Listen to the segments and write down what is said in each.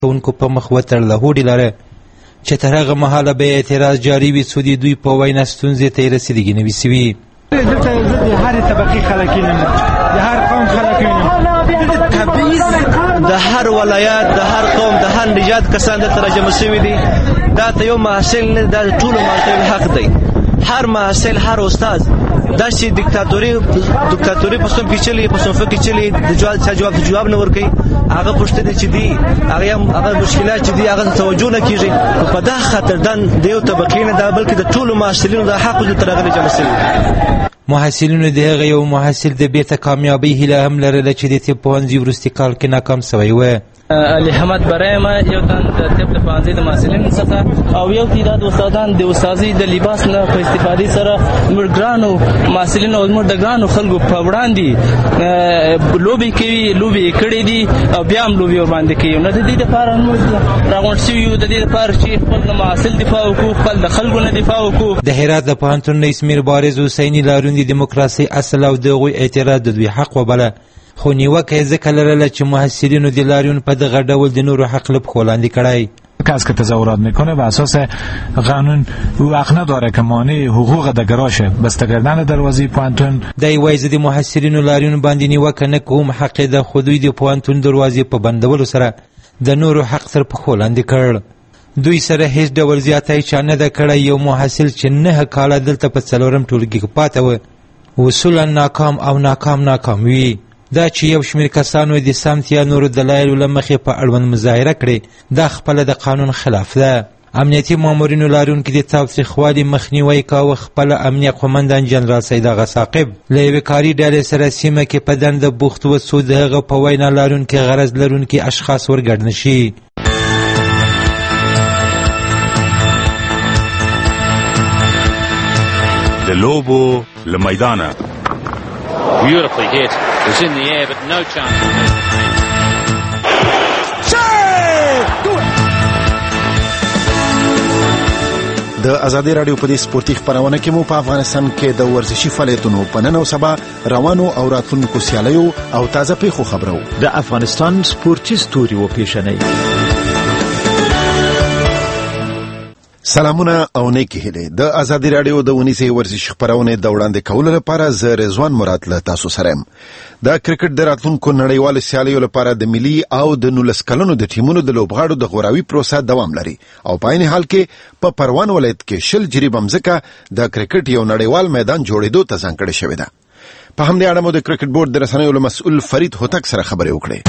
کوونکو په مخ وتړله. هوډ لري چې تر هغه مهاله به اعتراض جاري وي څو د دوی په وینا ستونزې ته یې رسېدګي نه وي سوي. دلته د هرې طبقې خلک یم، د هر قوم خلک یم، تبعیض د هر ولایت، د هر قوم، د هر نژاد کسان دلته راجمع شوي دي. دا ته یو محصل نه، دا د ټولو محصلینو حق دی. هر محصل، هر استاد داسې دیکتاتوري په څوم کې چلی، په صنفه کې چلی، د جواب نه ورکوي. هغه پوښتنې چې دي، هغه مشکلات چې دي، هغه ته توجه نه کېږي. په دا خاطر د یو طبقې نه ده، بلکې د ټولو محصلینو د حق دلته راغلي جمع شوي. محصلینو د هغه یو محصل د بیرته کامیابۍ هیله هم لرله چې د طب پوهنځي وروستي کال کې ناکام سوی و. علي حمد برایم یو تن د طب پوهنځي د محصلینو څخه، او یو تعداد استادان د استادۍ د لباس نه په استفادې سره موږ ګرانو محصلینو او موږ د ګرانو خلکو په وړاندې لوبې کوي، لوبې کړې دي او بیا هم لوبې ورباندې کوي. نو د دې لپاره موږ راغونډ شوي یو، د دې لپاره چې خپل د محصل دفاع وکړو، خپل د خلکو نه دفاع وکړو. د هرات د پوهنتون رئیس میربارز حسیني لاروند د دیموکراسۍ اصل او د هغوی اعتراض د دوی حق وبله، خو نیوکه یې ځکه لرله چې محصلینو د لاریون په دغه ډول د نورو حق له پښو لاندې کړی. کسی که تظاهرات میکنه و اساس قانون او حق نداره که مانع حقوق دگراشه بسته کردن دروازه پوهنتون. دی وایي زه د محصلینو لاریون باندې نیوکه نه کوم، حق د خو دوی د پوهنتون دروازې په بندولو سره د نورو حق تر پښو لاندې کړ. دوی سره هیڅ ډول زیاتی چا نه ده کړی. یو محصل چې 9 کاله دلته په 4م ټولګي کې پاته و، اصولا ناکام او ناکام وي. دا چې یو شمېر کسانو د سمت یا نورو دلایلو له مخې په اړوند مظاهره کړې، دا خپله د قانون خلاف ده. امنیتي مامورینو لاریونکي د تاوتریخوالي مخنیوی کاوه. خپله امنیه قومندان جنرال سید آغا ثاقب له یوې کاري ډلې سره سیمه کې په دنده بوخت و څو د هغه په وینا لاریونکي غرض لرونکي اشخاص ورګډ نه شي. د لوبو له میدانه Beautifully hit. It was in the air, but no chance. د ازادي رادیو په دې سپورتي خبرونه کې مو په افغانستان کې د ورزشي فعالیتونو په نن او سبا روانو او راتلونکو سیالیو او تازه پیښو خبرو. د افغانستان سپورتي ستوري و پیژنئ. سلامونه او نیکی هیله. د ازادي رادیو د ونیسي ورزش خبرونه د وړاندې کولو لپاره زه رضوان مراد له تاسو سره یم. د کرکټ د راتلونکو نړیوال سیالیو لپاره د ملي او د 19 کلونو د ټیمونو د لوبغاړو د غوراوي پروسه دوام لري او په عین حال کې په پروان ولایت کې 20 جریب مځکه د کرکټ یو نړیوال میدان جوړېدو ته ځانګړې شوې ده. په همدې اړه مو د کرکټ بورډ د رسنیو مسؤل فرید هوتک سره خبرې وکړې.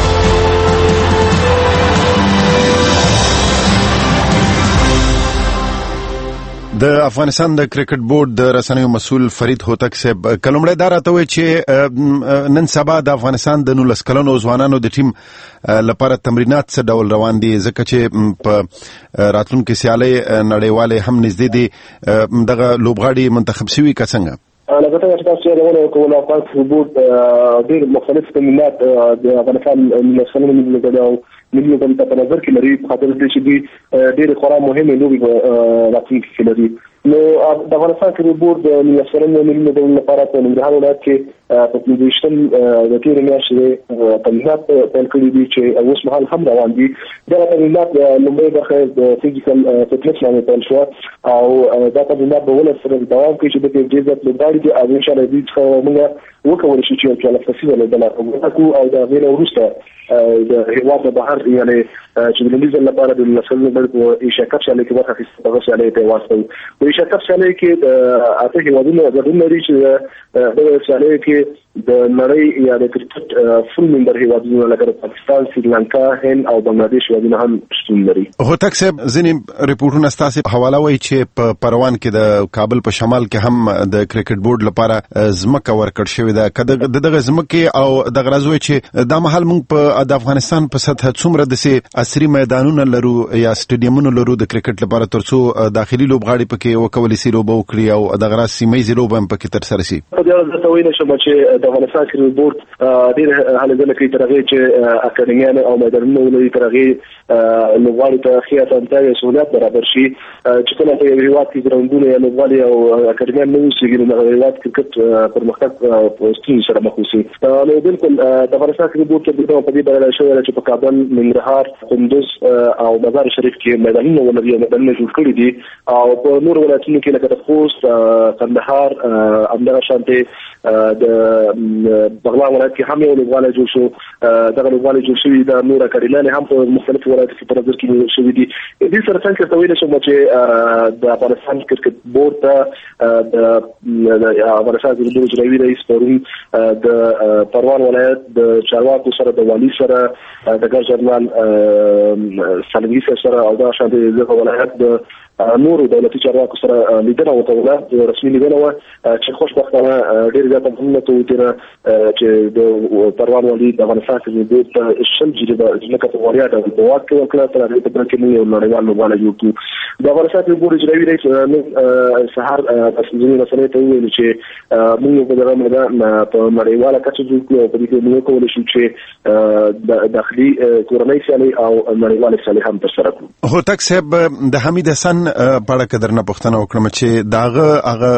د افغانستان د کرکټ بورډ د رسنیو مسؤل فرید هوتک صاحب کلمړه دا راته وایي چې نن سبا د افغانستان د 19 کلونو ځوانانو د ټیم لپاره تمرینات څه ډول روان دي، ځکه چې په راتلونکو سیالۍ نړیوالې هم نږدې دي. دغه لوبغاړي منتخب شوي که څنګه؟ لکه تاسو یې کوله افغان بورډ ډېر مختلف تمرینات د افغانستان 19 کلونو ملي ملي ګوند په نظر کې لري، په خاطر دې چې دوی ډېر خورا مهمه لوبې راتلونکي کې لري. نو د افغانستان کرکټ بورډ د 19 کلونو ملي ګوند لپاره په ننګرهار ولایت کې په 15 د تېرې میاشتې تمرینات پیل کړي دي چې اوس مهال هم روان دي. دغه تمرینات لومړی برخه د فزیکل فټنس باندې پیل شوه او دا تمرینات به ولس سره دوام کوي چې د ډېر زیات لوبغاړي دي او انشاءالله دوی څخه موږ وکولی شو چې یو فصیله لوبډله وکړو او د هغې نه وروسته د هېواد نه بهر یعنې چې د لومړي ځل لپاره د 19 کلونو لوبغاړو په ایشیا کپ سیالۍ کې برخه اخیستل دغه سیالۍ ته یې واستوو. په ایشیا کپ سیالۍ کې د 8 هېوادونو ګډون لري چې دغه سیالۍ کې د نړۍ یا د کرکټ فول ممبر هېوادونه لکه پاکستان، سریلانکا، هند او بنگلاديش هېوادونه هم شتون لري. هوتک صاحب ځینې ریپورټونه ستاسو حواله وایي چې په پروان کې د کابل په شمال کې هم د کرکټ بورډ لپاره ځمکه ورکړل شوې ده. که دغه ځمکې او دغه راځوي چې دا مهال موږ په د افغانستان په سطح څومره داسې عصري میدانونه لرو یا سټیډیمونه لرو د کرکټ لپاره ترڅو داخلي لوبغاړي پکې وکولی شي لوبه وکړي او دغه راز سیمه ییزې لوبه هم پکې ترسره شي؟ په دې اړه زه ویلی شم چې د افغانستان کرکټ بورډ ډېر هلې ځلې کوي تر هغې چې اکاډمیان او میدانونه ولري، تر هغې لوبغاړو ته ښې اسانتیاوې او سهولیات برابر شي چې کله په یو هېواد کې ګراونډونه یا لوبغاړي او اکاډمیان نه اوسېږي نو دغه هېواد کرکټ پرمختګ په ستونزو سره مخ اوسي. نو بالکل د افغانستان کرکټ بورډ ته په دې بریالی شوی چې په کابل، ننګرهار، کندوز او مزار شریف کې میدانونه ولري او میدانونه جوړ کړي دي او په نورو ولایتونو کې لکه د خوست، کندهار، همدغه شانتې د بغلان ولایت کې هم یو لوبغالی جوړ شو. دغه لوبغالی جوړ شوي د نور اکاډمیان هم په مختلفو ولایتو کې په نظر کې شوي دي. دې سره څنګه ته ویلی شم چې د افغانستان کرکټ بورډ ته د افغانستان کرکټ بورډ اجرایي رئیس پرون د پروان ولایت د چارواکو سره، د والي سره، د ګر جنرال سالنګي سره او دا شانتې دغه ولایت د نورو دولتي چارواکو سره لیدنه وکړه، رسمي لیدنه وه چې خوشبختانه ډېر زیاته مهمه توتېره چې د پروان والي د افغانستان کرکټ بورډ ته 100 جریبه ځمکه په وړیا ډول په واک کې ورکړه. تر هغې په بل کې موږ یو نړیوال لوبغالی جوړ کړو. د افغانستان کرکټ بورډ اجرایي رئیس نن سهار ځینې مسلې ته وویل چې موږ په دغه میدان په نړیواله کچه جوړ کړو او په دې کې موږ وکولی شو چې د داخلي کورنۍ سیالۍ او نړیوالې سیالۍ هم ترسره کړو. هوتک صاحب، د حمید حسن په اړه درنه پوښتنه وکړم چې هغه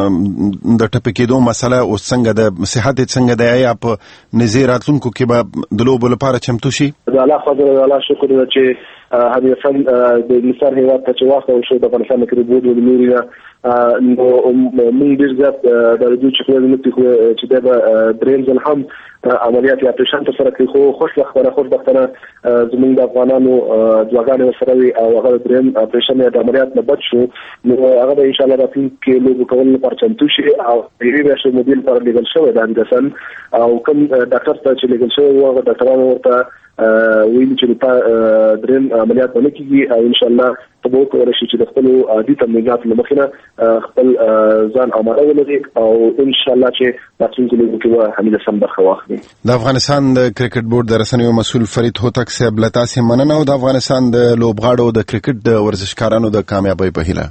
د ټپي کېدو مسله اوس څنګه د صحت څنګه دی، یا په نږدې راتلونکو کې به د لوبو لپاره چمتو شي؟ د الله فضل او الله شکر ده چې حمید حسن د مصر هېواد ته چې واستول شو د افغانستان د کرکټ بورډ له لوري نو موږ ډېر زیات د دې چې خو نه پېښو چې د دریم ځل هم عملیات یا اپریشن ترسره کړي، خو خوشبختانه زموږ د افغانانو دعاګانې ورسره وي او هغه دریم اپریشن یا د عملیات نه بچ شو. نو هغه به انشاءالله راتلونکي لوبو کولو لپاره چمتو شي او یوې میاشتې مودې لپاره لیږل شوی د حمید حسن او کوم ډاکټر ته چې لیږل شوی و هغه ډاکټرانو ورته ویلي چې دریم عملیات به نه کېږي او انشاءالله ته به وکولی شي چې د خپلو عادي تمریناتو له مخې نه خپل ځان آماده ولري او انشاءالله چې راتلونکي لوبو کې به حمید حسن برخه واخلي. د افغانستان د کرکټ بورډ د رسنیو مسؤل فرید هوتک صاحب له تاسې مننه او د افغانستان د لوبغاړو د کرکټ د ورزشکارانو د کامیابۍ په هیله.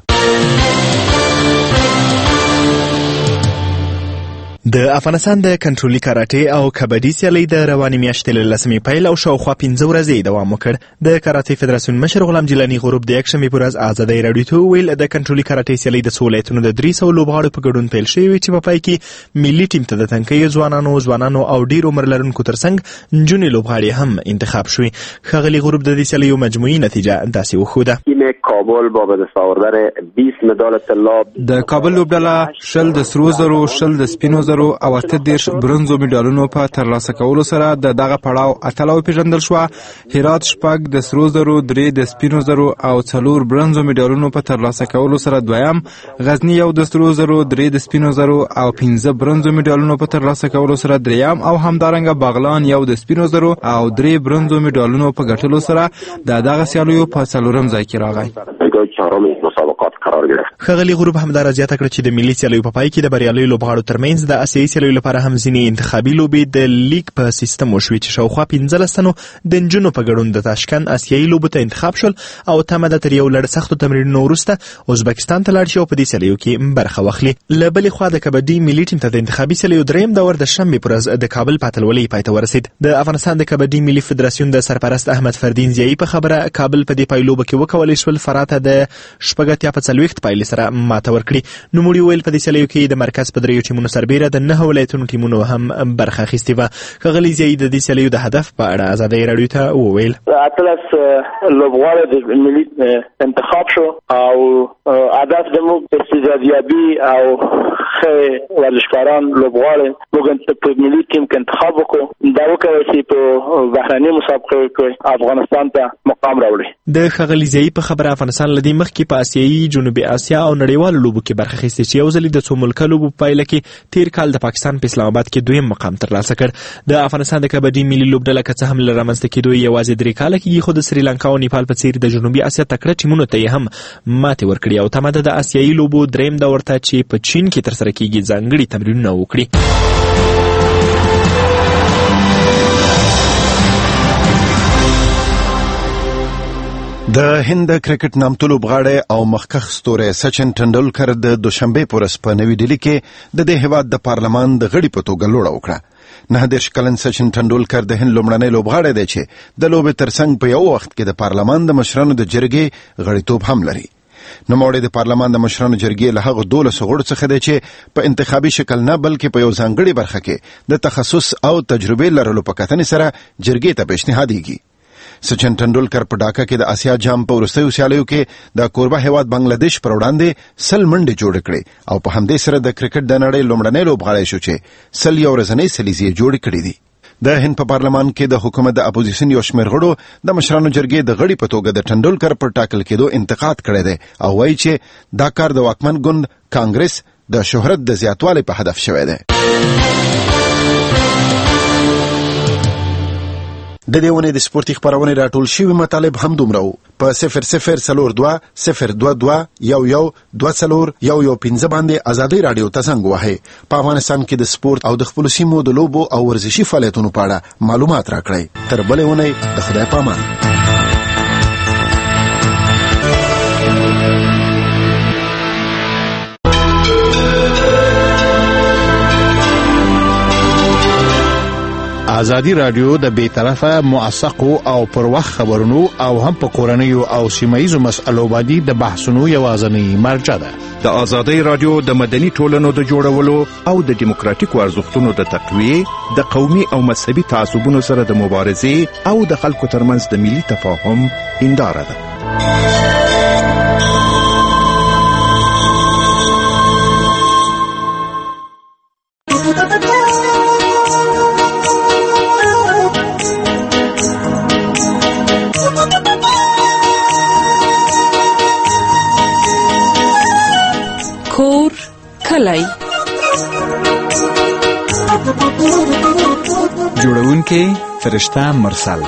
د افغانستان د کنټرولي کاراټې او کبډي سیالۍ د روانې میاشتې له 10مې پیل او شاوخوا 15 ورځې دوام وکړ. د کاراټې فدراسیون مشر غلام جیلاني غروب د یکشنبې په ورځ ازادۍ راډیو ته وویل د کنټرولي کاراټې سیالۍ د څو ولایتونو د 300 لوبغاړو په ګډون پیل شوې وې چې په پای کې ملي ټیم ته د تنکیو ځوانانو او ډېر عمر لرونکو ترڅنګ نجونې لوبغاړي هم انتخاب شوې. ښاغلي غروب د دې سیالیو مجموعي نتیجه داسې وښوده: کابل با به دست آوردن 20 مدال طلا، د کابل لوبډله 20 د سرو زرو، 20 د سپینو زرو او 8 برونزو میډالونو په ترلاسه کولو سره دغه پړاو اتلو پیژندل شو. هرات 6 د سرو زرو، 3 د سپینو زرو او 4 برونزو میډالونو په ترلاسه کولو سره دویم، غزنی 1 د سرو زرو، 3 د سپینو زرو او 15 برونزو میډالونو په ترلاسه کولو سره دریم او همدارنګه بغلان 1 د سپینو زرو او 3 برونزو میډالونو په ګټلو سره دغه سیالیو په 4م ځای کې راغی. ښاغلي غروب همدارا زیاته کړه چې د ملي سیالیو په پای کې د بریالیو لوبغاړو ترمنځ د اسیایي سیالیو لپاره هم ځینې انتخابي لوبې د لیګ په سیستم وشوې چې شاوخوا 15 تنو د نجونو په ګډون د تاشکند اسیایي لوبو ته انتخاب شول او تمه ده تر یو لړ سختو تمرینونو وروسته ازبکستان ته لاړ شي او په دې سیالیو کې برخه واخلي. له بلې خوا د کبډي ملي ټیم ته د انتخابي سیالیو دریم دور د شنبې په ورځ د کابل په اتلولۍ پای ته ورسید. د افغانستان د کبډي ملي فدراسیون د سرپرست احمد فردین زیایی په خبره کابل په دې پایلوبه کې وکولای شول فراته د شپږ په 40 پایلې سره ماته ورکړي. نوموړي ویل په دې سیالیو کې د مرکز په دریو ټیمونو سربیره د 9 ولایتونو ټیمونو هم برخه اخیستې وه. ښاغلي زیایی د دې سیالیو د هدف په اړه ازادۍ راډیو ته وویل: اتلس لوبغاړي د ملي انتخاب شو او هدف زموږ استعدادیابي او ښه ورزشکاران لوبغاړي موږ په ملي ټیم کې انتخاب وکړو دا وکړو چې په بهرني مسابقو کې افغانستان ته مقام راوړي. د ښاغلي زیایی په خبره افغانستان لدی مخکې په آسیایي، جنوبي اسیا او نړیوالو لوبو کې برخه اخیستې چې یو ځل د څو ملکه لوبو په پایله کې تیر کال د پاکستان په اسلام آباد کې دویم مقام ترلاسه کړ. د افغانستان د کبډي ملي لوبډله که څه هم له رامنځته کېدو یوازې 3 کاله کېږي خو د سریلانکا او نیپال په څیر د جنوبي اسیا تکړه ټیمونو ته یې هم ماتې ورکړې او تمه ده د آسیایي لوبو دریم دور ته چې په چین کې ترسره کېږي ځانګړي تمرینونه وکړي. د هند کرکټ نامتو لوبغاړی او مخکښ ستوری سچن ټنډولکر د دوشنبه په ورځ په نوې ډیلي کې د دې هیواد د پارلمان د غړي په توګه لوړه وکړه. 19 کلن سچن ټنډولکر د هند لومړنی لوبغاړی دی چې د لوبې ترڅنګ په یو وخت کې د پارلمان د مشرانو د جرګې غړیتوب هم لري. نوموړی د پارلمان د مشرانو جرګې له هغو 12 غړو څخه دی چې په انتخابي شکل نه بلکې په یو ځانګړي برخه کې د تخصص او تجربې لرلو په کتنې سره جرګې ته پیشنهادیږي. سچن ټنډولکر په ډاکا کې د آسیا جام په وروستیو سیالیو کې د کوربه هیواد بنگلاديش پر وړاندې 100 منډې جوړې کړې او په همدې سره د کرکټ د نړۍ لومړنی لوبغاړی شو چې 100 ورځنۍ سلیزې جوړې کړې دي. د هند په پارلمان کې د حکومت د اپوزیشن یو شمېر غړو د مشرانو جرګې د غړي په توګه د ټنډولکر پر ټاکل کېدو انتقاد کړی دی او وایي چې دا کار د واکمن ګوند کانګرس د شهرت د زیاتوالي په هدف شوی دی. د دې ونې د سپورتي خبرونه راټول شوی مطالب هم دومره وو. په 0042 022 11 باندې ازادي رادیو ته څنګه وهي. په افغانستان کې د سپورت او د خپل سیمو د لوبو او ورزشي فعالیتونو په اړه معلومات راکړئ. تر بلې ونې د خدای پامان. ازادي رادیو د بې طرفه موثقو او پر وخت خبرونو او هم په کورنیو او سیمایي مسألو باندې د بحثونو یوازینی مرجع ده. د ازادي رادیو د مدني ټولنو د جوړولو او د دیموکراتیکو ارزښتونو د تقویې، د قومي او مذهبي تعصبونو سره د مبارزې او د خلکو ترمنځ د ملي تفاهم هنداره ده. کور کلی جوړونکي فرشته مرسل.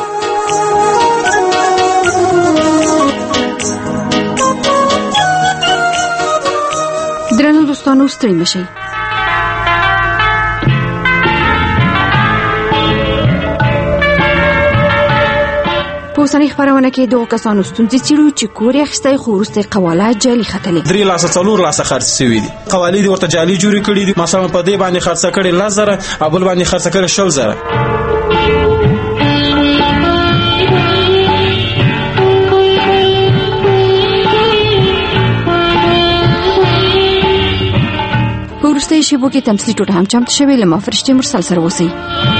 درنو دوستانو ستړي مشئ. په اوسنۍ خبرونه کې دغو کسانو ستونزې څېړو چې کور یې اخیستی خو وروسته یې قواله جعلي ختلې. 3 لاسه 4 لاسه خرڅ شوي دي. قوالې دې ورته جعلي جوړې کړي دي. مثلا په دې باندې خرڅه کړې 10,000 او بل باندې خرڅه کړې 60,000. په وروستیو شیبو کې تمثیلي ټوټه هم چمتو شوې. له ما فرشتې مرسل سره اوسئ.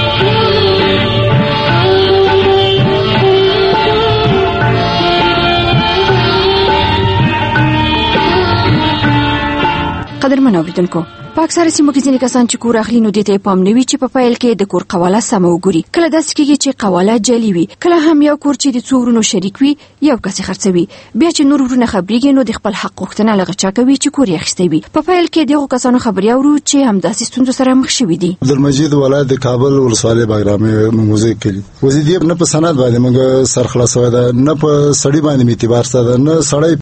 قدرمن اوریدونکو، په اکثره سیمو کې ځینې کسان چې کور اخلي نو دې ته پام نه وي چې په پیل کې د کور قواله سمه وګوري. کله داسې کېږي چې قواله جعلي وي، کله هم یو کور چې د څو ورونو شریک وي یو کس یې خرڅوي، بیا چې نور ورونه خبرېږي نو د خپل حق غوښتنه له غچا کوي چې کور یې اخیستی وي. په پیل کې دغو کسانو خبرې اورو چې همداسې ستونزو سره مخ شوي دي. عبدالمجید ولایت د کابل ولسوالۍ باغرامې موزه کلی وزیدی نه په سند باندې موږ سر خلاصوي ده، نه په سړی باندې اعتبار ساده، نه سړی